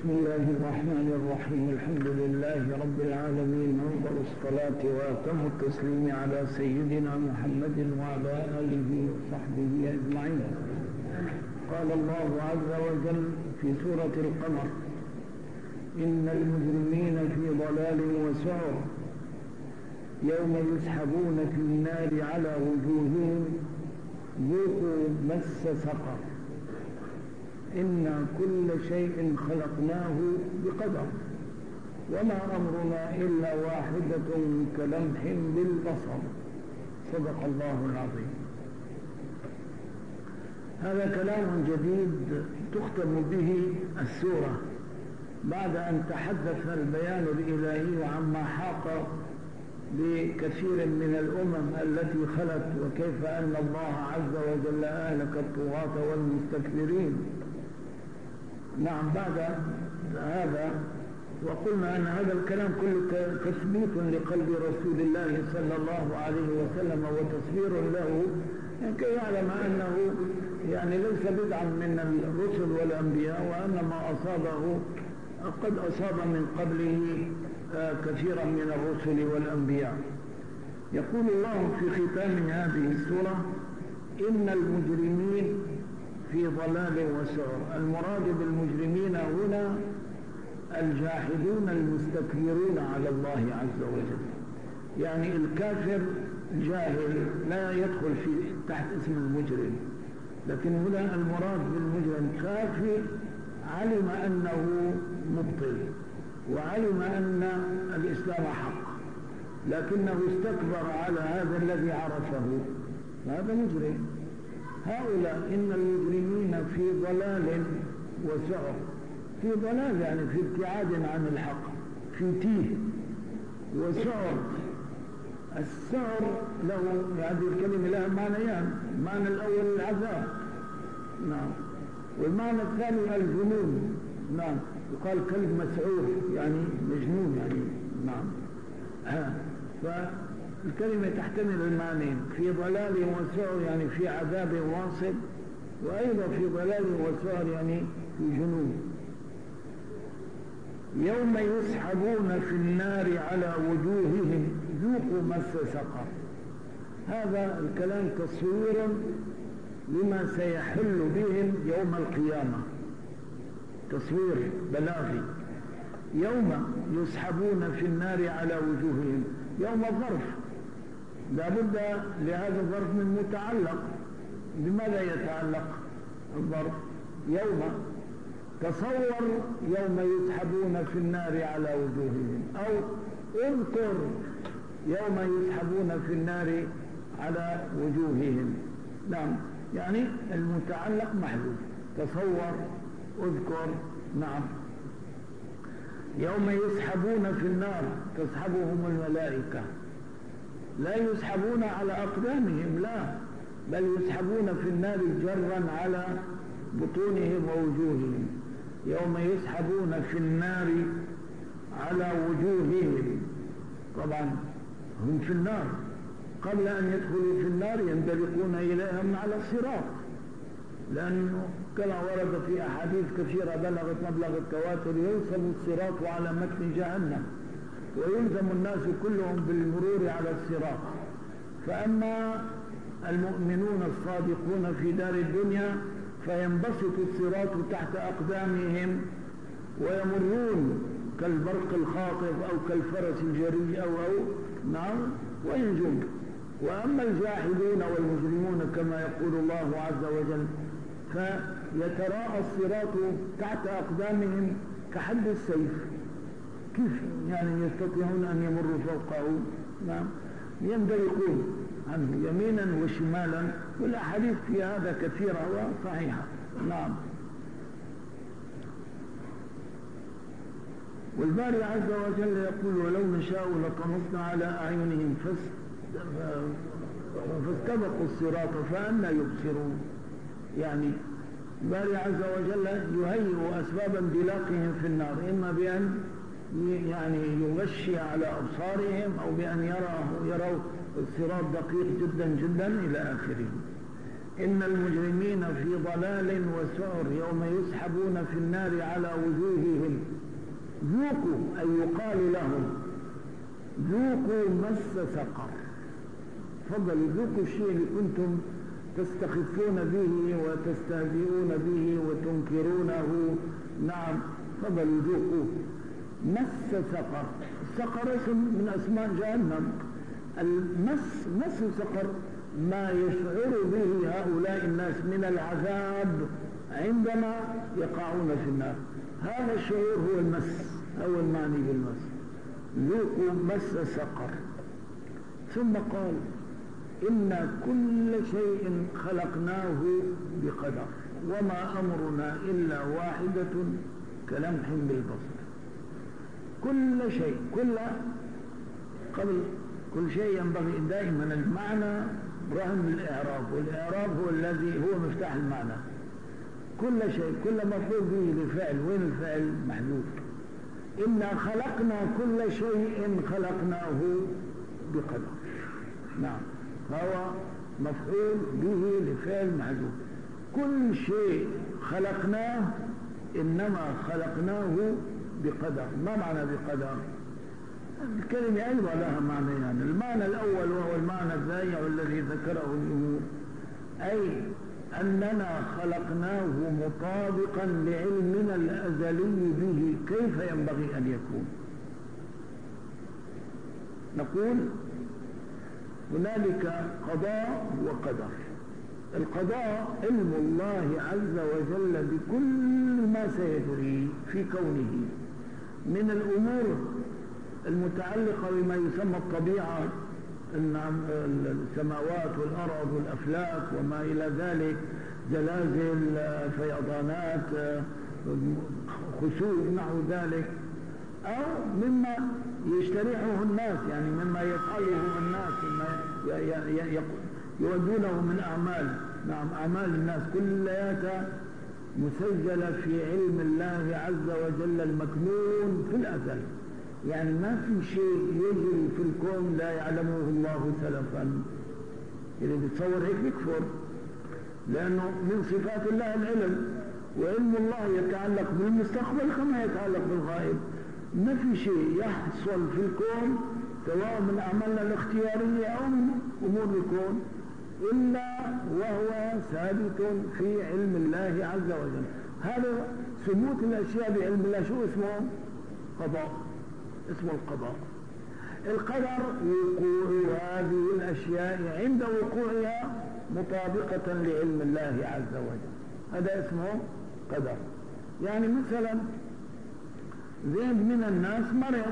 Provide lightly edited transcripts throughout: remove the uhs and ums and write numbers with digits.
بسم الله الرحمن الرحيم. الحمد لله رب العالمين، أفضل الصلاة وأتم التسليم على سيدنا محمد وعلى آله وصحبه أجمعين. قال الله عز وجل في سورة القمر: إن المجرمين في ضلال وسعر يوم يسحبون في النار على وجوههم ذوقوا مس سقر إنا كل شيء خلقناه بقدر وما أمرنا إلا واحدة كلمح بالبصر. صدق الله العظيم. هذا كلام جديد تختم به السورة بعد أن تحدث البيان الإلهي عما حاق بكثير من الأمم التي خلت، وكيف أن الله عز وجل أهلك الطغاة والمستكبرين. نعم، بعد هذا وقلنا أن هذا الكلام كله تثبيت لقلب رسول الله صلى الله عليه وسلم وتصوير له كي يعلم أنه ليس بدعا من الرسل والأنبياء، وأن ما أصابه قد أصاب من قبله كثيرا من الرسل والأنبياء. يقول الله في ختام هذه السورة: إن المجرمين في ضلال وسعر. المراد بالمجرمين هنا الجاحدون المستكبرون على الله عز وجل، يعني الكافر جاهل لا يدخل تحت اسم المجرم، لكن هنا المراد بالمجرم كافر علم أنه مبطل وعلم أن الإسلام حق، لكنه استكبر على هذا الذي عرفه، هذا مجرم. هؤلاء إن المجرمين في ضلال وسعر. في ضلال يعني في ابتعاد عن الحق، في تيه. وسعر، السعر له هذه الكلمة لها معنيان: المعنى الأول العذاب، نعم، والمعنى الثاني الجنون، نعم، يقال كلب مسعور يعني مجنون، يعني نعم. فالكلمة تحتمل المعنيين: في ضلال وسعر يعني في عذاب واصب، وأيضا في ضلال وسعر يعني في جنون. يوم يسحبون في النار على وجوههم ذوقوا مس سقر. هذا الكلام تصوير لما سيحل بهم يوم القيامة، تصوير بلاغي. يوم يسحبون في النار على وجوههم، يوم الظرف، لا بد لهذا الظرف من متعلق. بماذا يتعلق الظرف؟ يوم. تصور يوم يسحبون في النار على وجوههم، أو اذكر يوم يسحبون في النار على وجوههم. نعم، يعني المتعلق محذوف. تصور، اذكر، نعم. يوم يسحبون في النار تسحبهم الملائكة، لا يسحبون على أقدامهم، لا، بل يسحبون في النار جرا على بطونهم ووجوههم. يوم يسحبون في النار على وجوههم، طبعا هم في النار، قبل أن يدخلوا في النار يندلقون إليها من على الصراط، لأنه كما ورد في أحاديث كثيرة بلغت مبلغ التواتر: ينصب الصراط على متن جهنم ويلزم الناس كلهم بالمرور على الصراط. فأما المؤمنون الصادقون في دار الدنيا فينبسط الصراط تحت أقدامهم ويمرون كالبرق الخاطف أو كالفرس الجري أو نعم وينجون. وأما الجاحدون والمجرمون كما يقول الله عز وجل فيتراءى الصراط تحت أقدامهم كحد السيف. كيف يعني يستطيعون أن يمروا فوقه؟ نعم، يندلقون عنه يمينا وشمالا، والأحاديث في هذا كثيرة وصحيحة. نعم. والباري عز وجل يقول: ولو نشاء لطمسنا على أعينهم فاستبقوا الصراط فأنى يبصرون. يعني الباري عز وجل يهيئ أسباب اندلاقهم في النار، إما بأن يغشي على أبصارهم، أو بأن يروا الصراط دقيق جدا جدا إلى آخره. إن المجرمين في ضلال وسعر يوم يسحبون في النار على وجوههم ذوقوا، أي يقال لهم ذوقوا مس سقر. تفضلوا ذوقوا الشيء اللي كنتم تستخفون به وتستهزئون به وتنكرونه. نعم، تفضلوا ذوقوا مس سقر. السقر اسم من أسماء جهنم. مس سقر ما يشعر به هؤلاء الناس من العذاب عندما يقعون في النار. هذا الشعور هو المس، هو المعني بالمس. ذوقوا مس سقر. ثم قال إن كل شيء خلقناه بقدر وما أمرنا إلا واحدة كلمح بالبصر. كل شيء، قبل كل شيء ينبغي دائما المعنى رهن الإعراب، والإعراب هو الذي هو مفتاح المعنى. كل شيء، كل مفعول به لفعل، وين الفعل؟ محذوف. إنا خلقنا كل شيء خلقناه بقدر. نعم، فهو مفعول به لفعل محذوف. كل شيء خلقناه إنما خلقناه بقدر. ما معنى بقدر؟ الكلمة أيضا لها معنى. يعني المعنى الأول وهو المعنى الذائع الذي ذكره الجمهور، أي أننا خلقناه مطابقا لعلمنا الأزلي به كيف ينبغي أن يكون. نقول هنالك قضاء وقدر. القضاء علم الله عز وجل بكل ما سيجري في كونه من الأمور المتعلقة بما يسمى الطبيعة، السماوات والأرض والأفلاك وما إلى ذلك، زلازل، فيضانات، خسوف نحو ذلك، أو مما يشترحه الناس، يعني مما يفعله الناس، مما يودونه من أعمال. نعم، أعمال الناس كلها مسجلة في علم الله عز وجل المكنون في الأزل. يعني ما في شيء يجري في الكون لا يعلمه الله سلفا. اللي بيتصور هيك يكفر، لأنه من صفات الله العلم، وعلم الله يتعلق بالمستقبل كما يتعلق بالغائب. ما في شيء يحصل في الكون سواء من أعمالنا الاختيارية أو من أمور الكون إلا وهو ثابت في علم الله عز وجل. هذا ثبوت الأشياء بعلم الله شو اسمه؟ قضاء. اسمه القضاء. القدر وقوع هذه الأشياء عند وقوعها مطابقة لعلم الله عز وجل، هذا اسمه قدر. يعني مثلا زيد من الناس مرض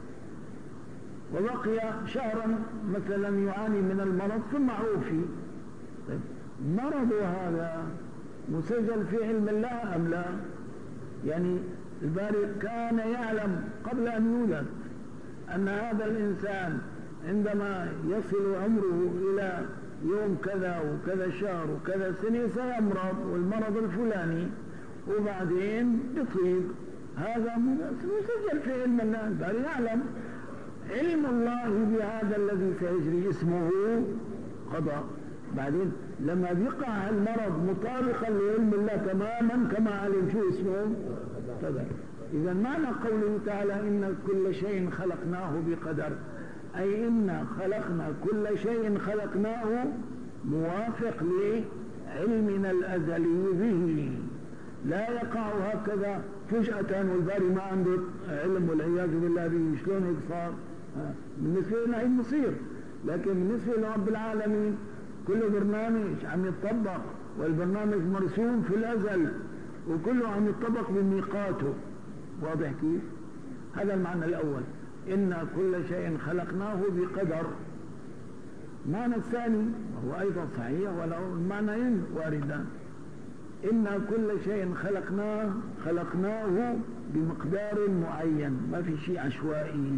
وبقي شهرا مثلا يعاني من المرض ثم عوفي. طيب مرضه هذا مسجل في علم الله أم لا؟ يعني الباري كان يعلم قبل أن يولد أن هذا الإنسان عندما يصل عمره إلى يوم كذا وكذا شهر وكذا سنة سيمرض والمرض الفلاني وبعدين يطيب. هذا مسجل في علم الله، الباري يعلم. علم الله بهذا الذي سيجري اسمه قضاء. بعدين لما بيقع المرض مطابقا لعلم الله تماما كما علم شو اسمه قدر. إذا معنى قوله تعالى إن كل شيء خلقناه بقدر، أي إن خلقنا كل شيء خلقناه موافق لعلمنا الأزلي به، لا يقع هكذا فجأة والباري ما عنده علم والعياذ بالله به. شلون هيك صار؟ بالنسبة لنا هي مصير، لكن بالنسبة لرب العالمين كل برنامج عم يتطبق، والبرنامج مرسوم في الأزل وكله عم يتطبق بميقاته. واضح كيف؟ هذا المعنى الأول، إن كل شيء خلقناه بقدر. المعنى الثاني هو أيضا صحيح وله المعنيين واردان. إن كل شيء خلقناه بمقدار معين، ما في شيء عشوائي.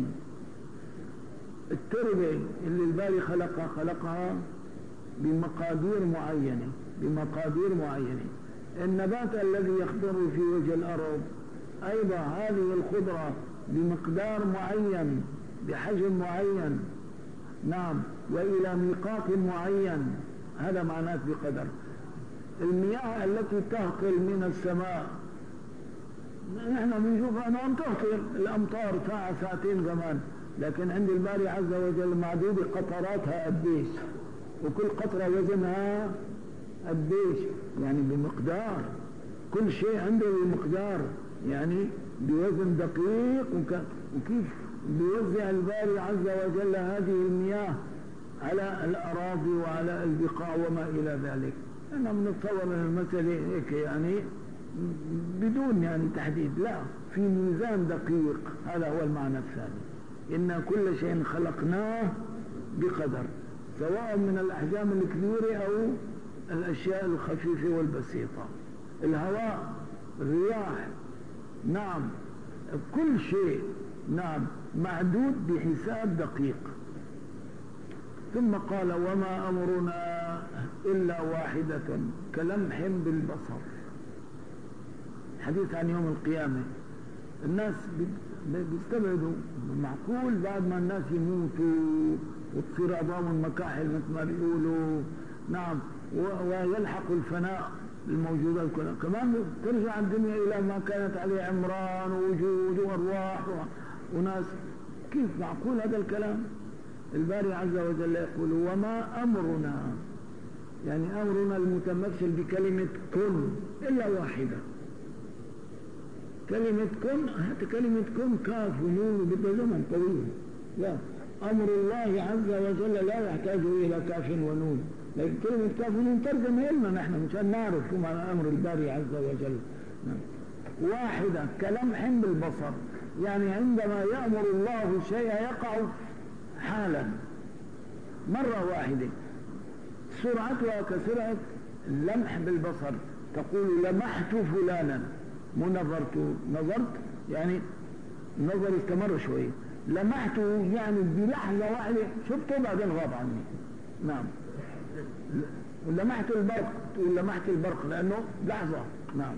التربة اللي الباري خلقها بمقادير معينة. النبات الذي يخضر في وجه الأرض أيضا هذه الخضرة بمقدار معين، بحجم معين، نعم، وإلى ميقات معين. هذا معناه بقدر. المياه التي تهطل من السماء، نحن بنشوفها أنها تهطل الأمطار ساعة ساعتين زمان، لكن عند الباري عز وجل معدود قطراتها قديش، وكل قطرة وزنها قديش، يعني بمقدار، كل شيء عنده بمقدار، يعني بوزن دقيق. وكيف بيوزع الباري عز وجل هذه المياه على الأراضي وعلى البقاع وما إلى ذلك. أنا بنتصور من المسألة هيك يعني بدون يعني تحديد، لا، في ميزان دقيق. هذا هو المعنى الثاني، إن كل شيء خلقناه بقدر، سواء من الأحجام الكبيرة أو الأشياء الخفيفة والبسيطة، الهواء، الرياح، نعم، كل شيء نعم معدود بحساب دقيق. ثم قال وما أمرنا إلا واحدة كلمح بالبصر. حديث عن يوم القيامة. الناس بيستبعدوا، معقول بعد ما الناس يموتوا وتصير عظام المكاحل مثل ما بيقولوا، نعم، ويلحق الفناء الموجودات كلها، كمان ترجع الدنيا إلى ما كانت عليه عمران ووجود وأرواح وناس، كيف معقول هذا الكلام؟ الباري عز وجل يقول وما أمرنا، يعني أمرنا المتمثل بكلمة كن إلا واحدة. كلمة كن، حتى كلمة كن كاف ونون وبدها زمن طويل، لا، أمر الله عز وجل لا يحتاج إلى كاف ونون، لكن كلمة كاف ونون ترجمة لنا نحن مشان نعرف شو معنى أمر الباري عز وجل. واحدة كلمح بالبصر، يعني عندما يأمر الله شيء يقع حالا مرة واحدة، سرعتها كسرعة اللمح بالبصر. تقول لمحت فلانا، مو نظرت يعني النظر استمر شوي، لمحته يعني بلحظة واحدة شفته بعدين غاب عني، نعم. لمحت البرق، تقول لمحت البرق لأنه لحظة، نعم.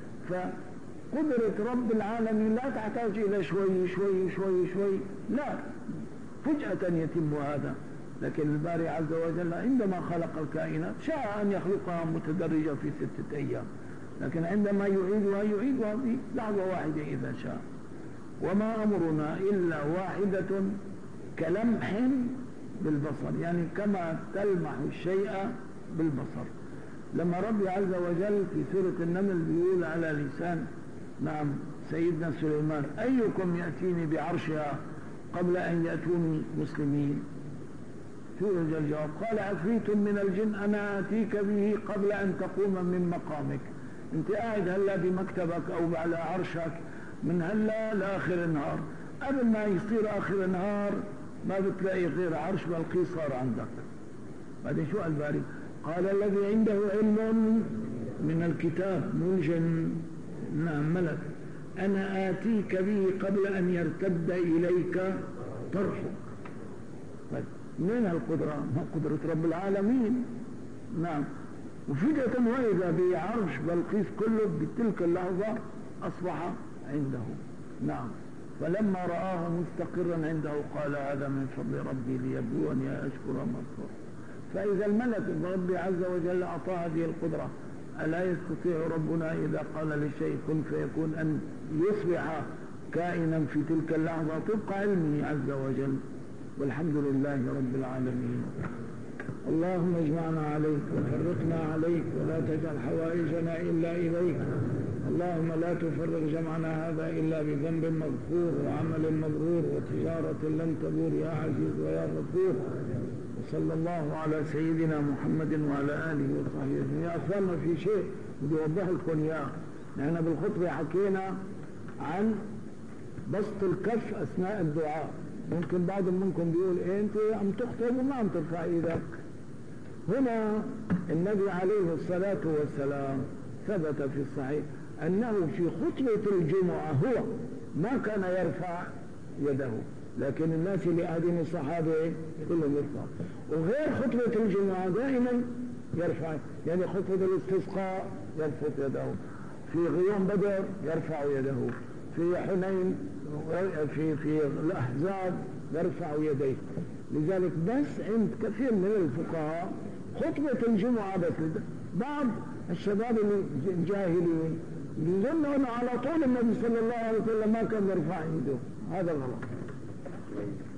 فقدرة رب العالمين لا تحتاج إلى شوي شوي شوي شوي، لا، فجأة يتم هذا. لكن الباري عز وجل عندما خلق الكائنات شاء أن يخلقها متدرجة في 6 أيام، لكن عندما يعيدها في لحظة واحدة إذا شاء. وما أمرنا إلا واحدة كلمح بالبصر، يعني كما تلمح الشيء بالبصر. لما ربي عز وجل في سورة النمل بيقول على لسان نعم سيدنا سليمان أيكم يأتيني بعرشها قبل أن يأتوني مسلمين، شو الجواب؟ قال عفريت من الجن أنا آتيك به قبل أن تقوم من مقامك. انت قاعد هلا بمكتبك أو على عرشك من هلا لآخر النهار، قبل ما يصير آخر النهار ما بتلاقي غير عرش بلقيس صار عندك. بعدين شو الباري؟ قال الذي عنده علم من الكتاب ملجن، نعم ملك، أنا آتيك به قبل أن يرتد إليك طرفك. من القدرة؟ قدرة رب العالمين، نعم. وفجأة وإذا بعرش بلقيس كله بتلك اللحظة أصبح عنده، نعم. فلما رآه مستقرا عنده قال هذا من فضل ربي ليبلوني أشكر أم أكفر. فإذا الملك ربي عز وجل أعطاه هذه القدرة، ألا يستطيع ربنا إذا قال لشيء كن فيكون أن يصبح كائنا في تلك اللحظة طبق علمه عز وجل. والحمد لله رب العالمين. اللهم اجمعنا عليك وفرقنا عليك ولا تجعل حوائجنا إلا إليك. اللهم لا تفرق جمعنا هذا إلا بذنب مغفور وعمل مبرور وتجارة لن تبور يا عزيز ويا غفور. وصلى الله على سيدنا محمد وعلى آله وصحبه. يا أخواننا في شيء بدي أوضح لكم إياه. نحن بالخطبة حكينا عن بسط الكف أثناء الدعاء. ممكن بعض منكم بيقول إيه أنت عم تخطب وما عم ترفع إيدك. هنا النبي عليه الصلاة والسلام ثبت في الصحيح أنه في خطبة الجمعة هو ما كان يرفع يده، لكن الناس اللي قاعدين الصحابة كلهم يرفعوا. وغير خطبة الجمعة دائما يرفع، يعني خطبة الاستسقاء يرفع يده، في غيوم بدر يرفع يده، في حنين في الأحزاب يرفع يديه. لذلك بس عند كثير من الفقهاء خطبة الجمعة بس، بعض الشباب الجاهلين يظنوا أنه على طول النبي صلى الله عليه وسلم ما كان يرفع يده، هذا غلط.